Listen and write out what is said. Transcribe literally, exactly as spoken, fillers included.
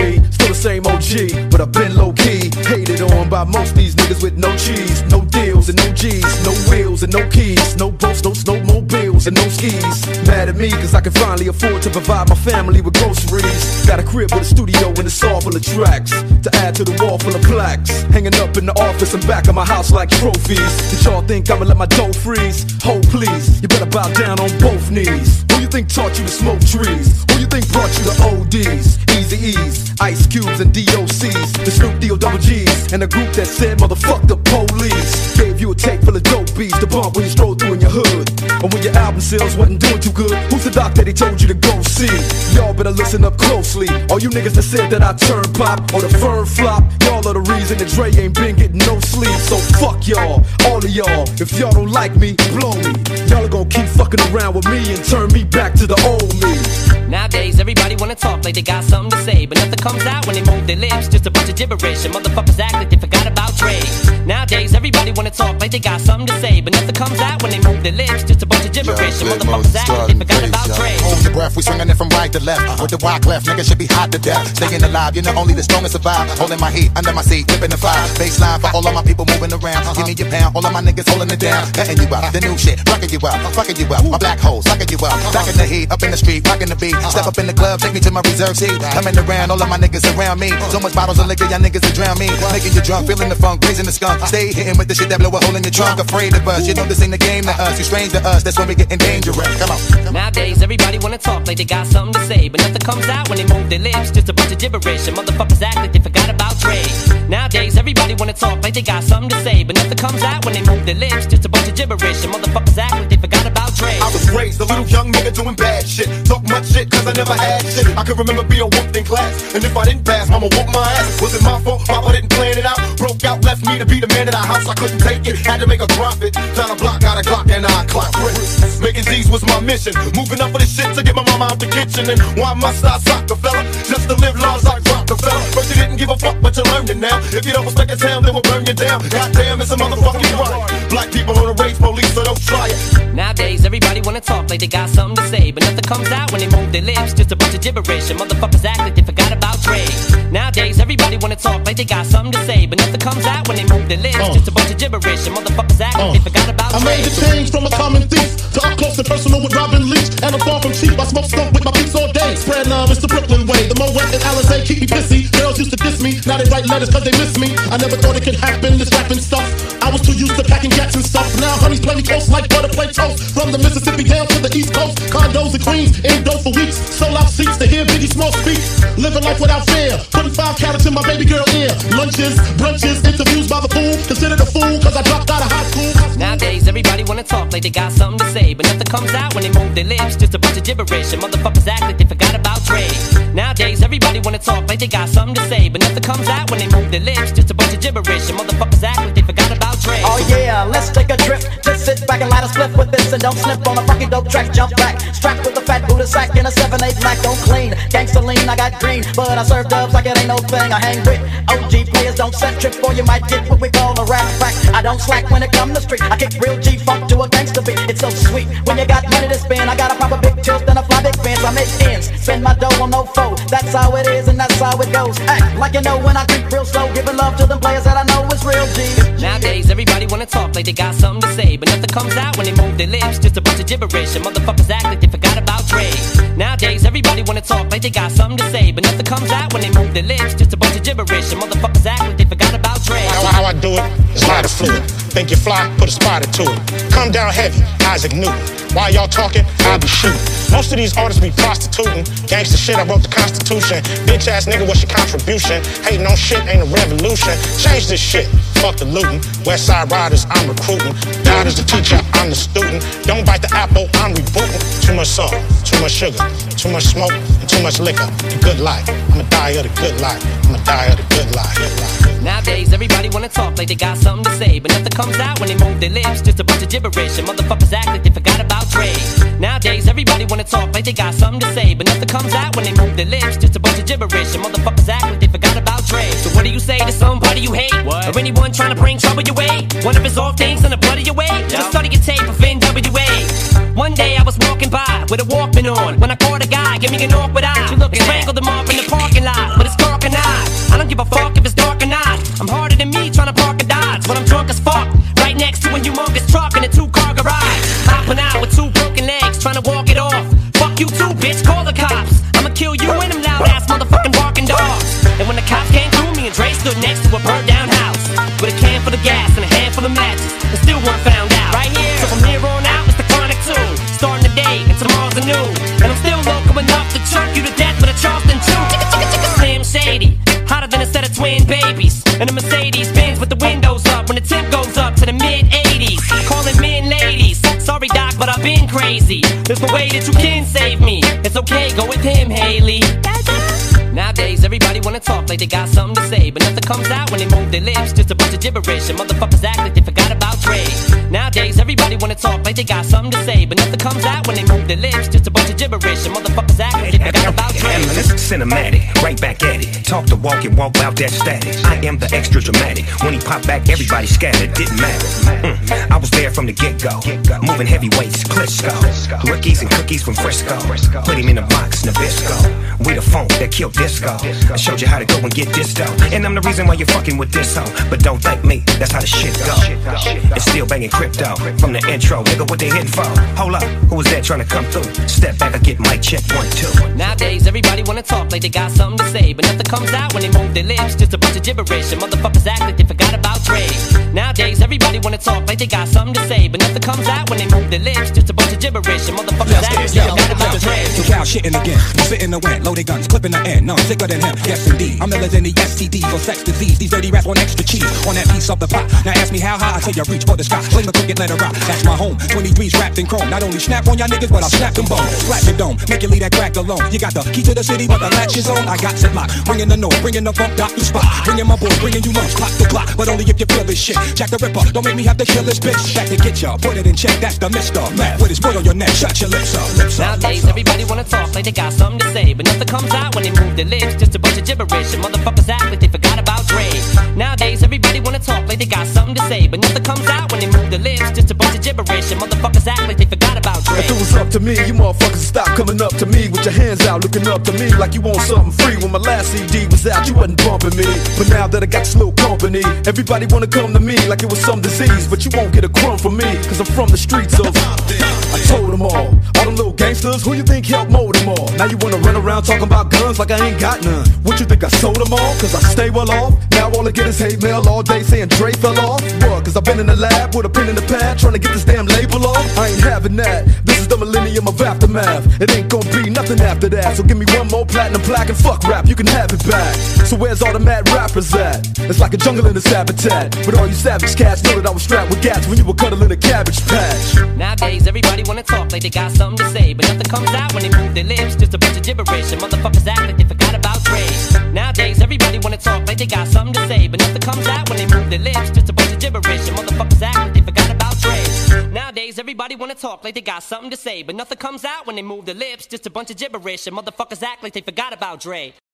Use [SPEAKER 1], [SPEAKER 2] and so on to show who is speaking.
[SPEAKER 1] me. Still the same O G, but I've been low-key. Hated on by most these niggas with no cheese. No deals and no G's, no wheels and no keys. No boats, no snowmobiles and no skis. Mad at me cause I can finally afford to provide my family with groceries. Got a crib with a studio and it's all full of tracks to add to the wall full of plaques. Hanging up in the office and back of my house like trophies. Did y'all think I'ma let my dough freeze? Hold please, you better bow down on both knees. Who you think taught you to smoke trees? Who you think brought you to O Ds? Easy E's, Ice Cubes and D O C's. The Snoop D O double G's. And a group that said motherfuck the police. Gave you a tape full of dope beats to bump when you stroll through in your hood. Or when your album sales wasn't doing too good. Who's the doc that he told you to go see? Y'all better listen up closely. All you niggas that said that I turn pop or the firm flop, y'all are the reason that Dre ain't been getting no sleep. So fuck y'all, all of y'all. If y'all don't like me, blow me. Y'all are gonna keep fucking around with me and turn me back to the old me.
[SPEAKER 2] Nowadays everybody wanna talk like they got something to say, but nothing comes out when they move their lips. Just a bunch of gibberish and motherfuckers act like they forgot about Dre. Nowadays everybody wanna talk like they got something to say, but nothing comes out when they move their lips. Just a bunch of gibberish and motherfuckers act like they forgot about Dre.
[SPEAKER 3] Hold your breath, we swinging it from right to left. Uh-huh. With the wide clef, niggas should be hot to death. Staying alive, you know only the strongest survive. Holding my heat under my seat, whipping the fire. Baseline for all of my people moving around. Uh-huh. Give me your pound, all of my niggas holding it down. Cutting you up, the new shit, rocking you up, fucking you up. My black hole, sucking you up. Back in the heat, up in the street, rocking the beat. Step up in the club, take me to my reserve seat. Coming around, all of my niggas around me. So much bottles of liquor, y'all niggas will drown me. Making you drunk, feeling the funk, raising the skunk. Stay hitting with the shit that blow a hole in your trunk. Afraid of us, you know this ain't the game to us. You strange to us, that's when we getting dangerous. Come on.
[SPEAKER 2] Nowadays everybody wanna talk like they got something to say, but nothing comes out when they move their lips. Just a bunch of gibberish and motherfuckers act like they forgot about Dre. Nowadays everybody wanna talk like they got something to say, but nothing comes out when they move their lips. Just a bunch of gibberish and motherfuckers act like they forgot about Dre.
[SPEAKER 4] I was raised a little young nigga doing bad shit. Talk much shit cause I never had shit. I can remember being whooped in class, and if I didn't pass, mama whooped my ass. Was it my fault? Papa didn't plan it out. Broke out, left me to be the man of the house. I couldn't take it, had to make a profit. Found a block, got a clock, and I clock bricks. Making Z's was my mission. Moving up for this shit to get my mama out the kitchen. And why must I sock the fella? Just to live laws like Rockefeller. First you didn't give a fuck, but you learned it now. If you don't respect a town, they will burn you down. Goddamn, it's a motherfucking right. Black people on the race police, so don't try it.
[SPEAKER 2] Nowadays everybody wanna talk like they got something to say, but nothing comes out when they move their lips. Just a bunch of gibberish and motherfuckers act like they forgot about Dre. Nowadays everybody wanna talk like they got something to say, but nothing comes out when they move their lips. Uh. Just a bunch of gibberish and motherfuckers act like uh. they forgot about Dre.
[SPEAKER 5] I made the change from a common thief to up close and personal with Robin Leach, and I'm far from cheap. I smoke skunk with my peeps all day. Spread love, it's the Brooklyn way. The Moet and Alizé keep me pissy. Girls used to diss me, now they write letters cause they miss me. I never thought it could happen, this rapping stuff. I was too used to packing gats and stuff. Now honeys play me close like butter play toast. From the Mississippi down to the East Coast, condos and Queens, in dough for weeks. Sold out seats to hear Biggie Small speak. Living life without fear, putting five carats in my baby girl ear. Lunches, brunches, interviews by the fool. Considered a fool cause I dropped out of high school.
[SPEAKER 2] Nowadays everybody wanna talk like they got something to say, but nothing comes out when they move their lips. Just a bunch of gibberish and motherfuckers act like they forgot about Dre. Nowadays everybody wanna talk like they got something to say, but nothing comes out when they move their lips. Just a bunch of gibberish and motherfuckers act like they forgot about Dre.
[SPEAKER 6] Oh yeah, let's take a trip. Just sit back and light a split with this and don't slip on a fucking dope track. Jump back, strapped with a fat Buddha sack in a seven eight Mac. Don't clean, gangsta lean, I got green, but I serve dubs like it ain't no thing. I hang with O G players, don't set trip or you might get what we call a rap pack. I don't slack when it come to street. I kick real G funk to a gangsta beat. It's so sweet when you got money to spend. I got a proper big tilt and a fly big fence. I make ends, spend my dough on no foe. That's how it is and that's how it goes. Act like you know when I creep real slow, giving love to them players that I know is real G.
[SPEAKER 2] Nowadays everybody wanna talk like they got something to say, but nothing comes out when they move their lips. Just a bunch of gibberish and motherfuckers act like they forgot about Dre. Nowadays everybody wanna talk like they got something to say, but nothing comes out when they move their lips. Just a bunch of gibberish and motherfuckers act like they forgot about Dre.
[SPEAKER 7] How, how I do it is lighter fluid. Think you fly, put a spotter to it. Come down heavy, Isaac Newton. While y'all talking, I'll be shooting. Most of these artists be prostituting. Gangsta shit, I wrote the Constitution. Bitch ass nigga, what's your contribution? Hating on shit ain't a revolution. Change this shit, fuck the looting. West Side Riders, I'm recruiting. God is the teacher, I'm the student. Don't bite the apple, I'm rebooting. Too much salt, too much sugar, too much smoke, and too much liquor. The good life, I'ma die of the good life. I'ma die of the good life. Good life.
[SPEAKER 2] Nowadays everybody wanna talk like they got something to say, but nothing comes out when they move their lips. Just a bunch of gibberish and motherfuckers act like they forgot about Dre. Nowadays everybody wanna talk like they got something to say, but nothing comes out when they move their lips. Just a bunch of gibberish and motherfuckers act like they forgot about Dre. So what do you say to somebody you hate? What? Or anyone trying to bring trouble your way? One of his off things in the blood of your way? Yep. Just study your tape of N W A. One day I was walking by with a Walkman on when I caught a guy, give me an awkward eye. Strangled him off in the parking lot, but his car than me trying to park a Dodge when I'm drunk as fuck, right next to a humongous truck in a two-car garage. Hopping out with two broken legs, trying to walk it off. Fuck you too, bitch, call the cops. I'ma kill you and them loud-ass motherfucking barking dogs. And when the cops came through, me and Dre stood next to a burnt-down house with a can full of gas and a handful of matches, and still weren't found out. Right here, so from here on out, it's the Chronic two. Starting the day, and tomorrow's a new. And I'm still local enough to choke you to death with a Charleston chew. Slim Shady, hotter than a set of twin babies. And a Mercedes Benz with the windows up when the temp goes up to the mid eighties. Calling men ladies. Sorry, Doc, but I've been crazy. There's no way that you can save me. It's okay, go with him, Haley. Nowadays, everybody wanna talk like they got something to say, but nothing comes out when they move their lips. Just a bunch of gibberish, and motherfuckers act like they forgot about Dre. Nowadays, everybody wanna talk like they got something to say, but nothing comes out when they move their lips. Just a bunch of gibberish, and motherfuckers act like they forgot about Dre.
[SPEAKER 8] It's cinematic, right back at it. Talk the walk and walk out that static. I am the extra dramatic. When he popped back, everybody scattered. Didn't matter. Mm. I was there from the get-go, moving heavyweights, Klitschko, rookies and cookies from Frisco. Put him in a box, Nabisco. We the funk that killed disco. I showed you how to go and get disto, and I'm the reason why you're fucking with this hoe. But don't thank me, that's how the shit go. It's still banging crypto from the intro. Nigga, what they hitting for? Hold up, who was that trying to come through? Step back, I get mic check one two.
[SPEAKER 2] Nowadays, everybody wanna talk like they got something to say, but nothing comes out when they move their lips. Just a bunch of gibberish, and motherfuckers act like they forgot about Dre. Nowadays, everybody wanna talk like they got something to say, but nothing comes out when they move their lips. Just a bunch of gibberish, and motherfuckers act like they forgot about Dre.
[SPEAKER 9] Two cows shitting again, we sit in the wind, loaded guns, clipping the end. No, I'm sicker than him, yes indeed. I'm illers in the S T Ds or sex disease. These dirty rats want extra cheese on that piece of the pot. Now ask me how high, I tell you reach for the sky. Fling the crooked letter rock, that's my home. twenty-threes wrapped in chrome. Not only snap on y'all niggas, but I'll snap them bones. Slap your dome, make you leave that crack alone. You got the key to the city, but the latch is on. I got it locked, bringing the noise, bringing the funk, doc the spot. Bringing my boy, bringing you lunch, clock the clock. But only if you feel this shit. Jack the Ripper, don't make me have to kill this bitch. Back to get ya, put it in check, that's the Mister Mac. With his foot on your neck, shut your lips up. Lips up.
[SPEAKER 2] Nowadays, everybody wanna talk like they got something to say, but nothing comes out when they move their lips. Just a bunch of gibberish, and motherfuckers act like they forgot about Dre. Nowadays, everybody wanna talk like they got something to say, but nothing comes out when they move their lips. Just a bunch of gibberish, and motherfuckers act like they forgot about Dre.
[SPEAKER 1] If it was up to me, you motherfuckers stop coming up to me with your hands out, looking up to me like you want something free. When my last C D was out, you wasn't bumping me, but now that I got this little company, everybody wanna come to me like it was some disease. But you won't get a crumb from me, cause I'm from the streets of I told them all, all them little gangsters, who you think helped mold them all? Now you wanna run around talking about guns like I ain't got none. What you think I sold them all? Cause I stay well off. Now all I get is hate mail all day saying Dre fell off. What? Cause I've been in the lab with a pen in the pad trying to get this damn label off. I ain't having that. This is the millennium of aftermath. It ain't gonna be nothing after that. So give me one more platinum plaque and fuck rap, you can have it back. So where's all the mad rappers at? It's like a jungle in its habitat. But all you savage cats know that I was strapped with gas when you were cuddling a cabbage patch.
[SPEAKER 2] Nowadays, everybody wanna talk like they got something to say, but nothing comes out when they move their lips. Just a bunch of gibberish, and motherfuckers act like they forgot about Dre. Nowadays, everybody wanna talk like they got something to say, but nothing comes out when they move their lips. Just a bunch of gibberish, and motherfuckers act like they forgot about Dre. Nowadays, everybody wanna talk like they got something to say, but nothing comes out when they move their lips. Just a bunch of gibberish, and motherfuckers act like they forgot about Dre.